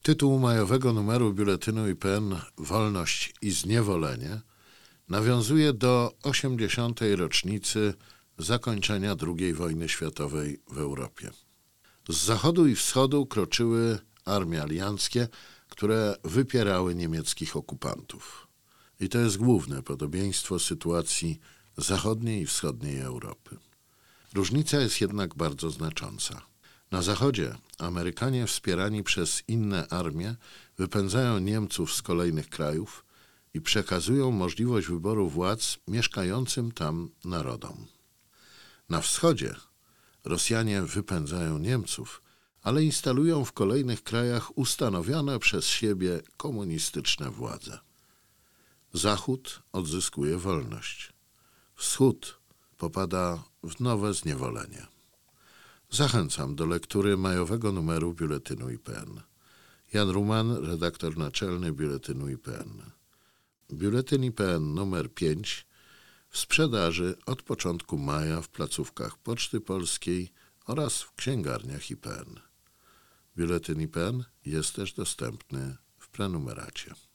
Tytuł majowego numeru Biuletynu IPN Wolność i zniewolenie nawiązuje do 80. rocznicy zakończenia II wojny światowej w Europie. Z zachodu i wschodu kroczyły armie alianckie, które wypierały niemieckich okupantów. I to jest główne podobieństwo sytuacji zachodniej i wschodniej Europy. Różnica jest jednak bardzo znacząca. Na zachodzie Amerykanie wspierani przez inne armie wypędzają Niemców z kolejnych krajów i przekazują możliwość wyboru władz mieszkającym tam narodom. Na wschodzie Rosjanie wypędzają Niemców, ale instalują w kolejnych krajach ustanowione przez siebie komunistyczne władze. Zachód odzyskuje wolność. Wschód popada w nowe zniewolenie. Zachęcam do lektury majowego numeru Biuletynu IPN. Jan Ruman, redaktor naczelny Biuletynu IPN. Biuletyn IPN numer 5 w sprzedaży od początku maja w placówkach Poczty Polskiej oraz w księgarniach IPN. Biuletyn IPN jest też dostępny w prenumeracie.